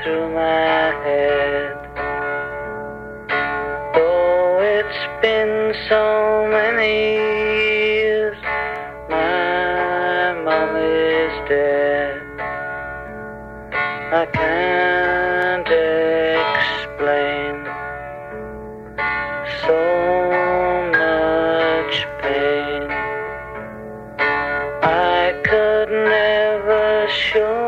through my head. Oh, it's been so many years, my mom is dead. I can't explain so much pain. I could never show